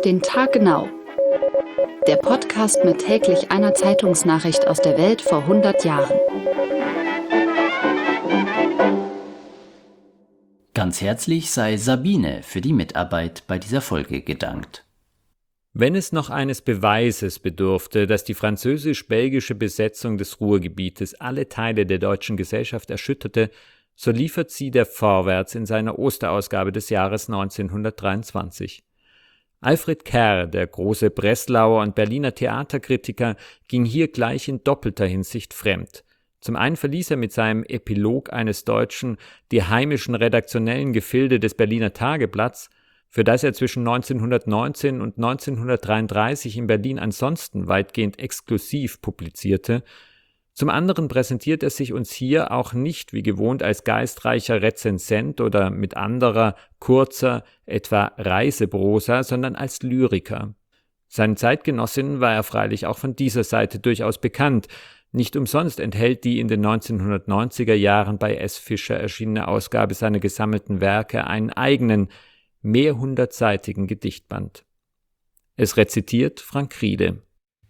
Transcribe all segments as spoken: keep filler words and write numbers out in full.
den Tag genau. Der Podcast mit täglich einer Zeitungsnachricht aus der Welt vor hundert Jahren. Ganz herzlich sei Sabine für die Mitarbeit bei dieser Folge gedankt. Wenn es noch eines Beweises bedurfte, dass die französisch-belgische Besetzung des Ruhrgebietes alle Teile der deutschen Gesellschaft erschütterte, so liefert sie der Vorwärts in seiner Osterausgabe des Jahres neunzehnhundertdreiundzwanzig. Alfred Kerr, der große Breslauer und Berliner Theaterkritiker, ging hier gleich in doppelter Hinsicht fremd. Zum einen verließ er mit seinem Epilog eines Deutschen die heimischen redaktionellen Gefilde des Berliner Tageblatts, für das er zwischen neunzehnhundertneunzehn und neunzehnhundertdreiunddreißig in Berlin ansonsten weitgehend exklusiv publizierte. Zum anderen präsentiert er sich uns hier auch nicht wie gewohnt als geistreicher Rezensent oder mit anderer, kurzer, etwa Reiseprosa, sondern als Lyriker. Seinen Zeitgenossinnen war er freilich auch von dieser Seite durchaus bekannt. Nicht umsonst enthält die in den neunzehnhundertneunziger Jahren bei S. Fischer erschienene Ausgabe seiner gesammelten Werke einen eigenen, mehrhundertseitigen Gedichtband. Es rezitiert Frank Riede.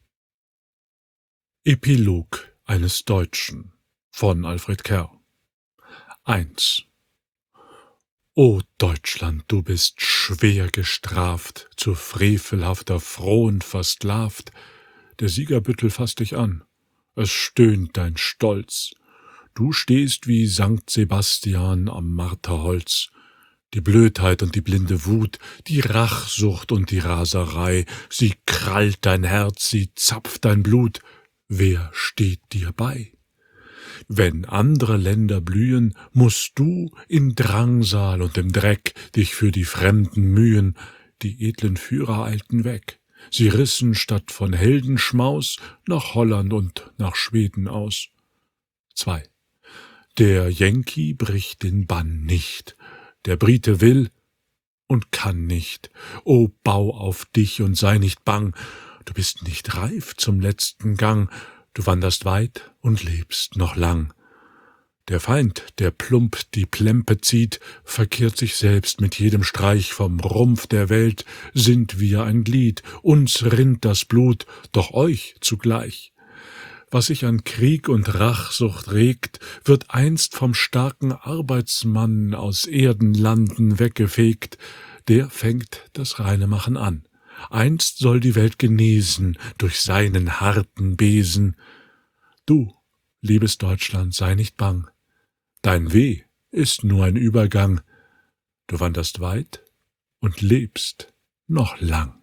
Epilog eines Deutschen von Alfred Kerr. eins. O Deutschland, du bist schwer gestraft, zu frevelhafter Frohen versklavt. Der Siegerbüttel fasst dich an, es stöhnt dein Stolz. Du stehst wie Sankt Sebastian am Marterholz. Die Blödheit und die blinde Wut, die Rachsucht und die Raserei, sie krallt dein Herz, sie zapft dein Blut. Wer steht dir bei? Wenn andere Länder blühen, musst du in Drangsal und im Dreck dich für die Fremden mühen. Die edlen Führer eilten weg. Sie rissen statt von Heldenschmaus nach Holland und nach Schweden aus. zwei. Der Yankee bricht den Bann nicht. Der Brite will und kann nicht. O bau auf dich und sei nicht bang. Du bist nicht reif zum letzten Gang, du wanderst weit und lebst noch lang. Der Feind, der plump die Plempe zieht, verkehrt sich selbst mit jedem Streich vom Rumpf der Welt, sind wir ein Glied, uns rinnt das Blut, doch euch zugleich. Was sich an Krieg und Rachsucht regt, wird einst vom starken Arbeitsmann aus Erdenlanden weggefegt, der fängt das reine Machen an. Einst soll die Welt genesen durch seinen harten Besen. Du, liebes Deutschland, sei nicht bang. Dein Weh ist nur ein Übergang. Du wanderst weit und lebst noch lang.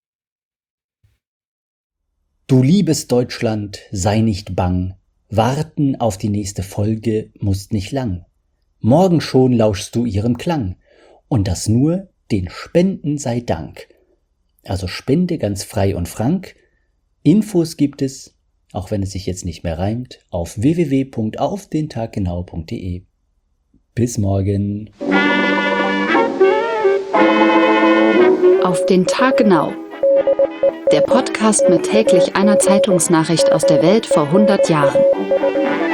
Du liebes Deutschland, sei nicht bang. Warten auf die nächste Folge musst nicht lang. Morgen schon lauschst du ihrem Klang. Und das nur den Spenden sei Dank. Also spende ganz frei und frank. Infos gibt es, auch wenn es sich jetzt nicht mehr reimt, auf w w w punkt auf den tag genau punkt d e. Bis morgen. Auf den Tag genau. Der Podcast mit täglich einer Zeitungsnachricht aus der Welt vor hundert Jahren.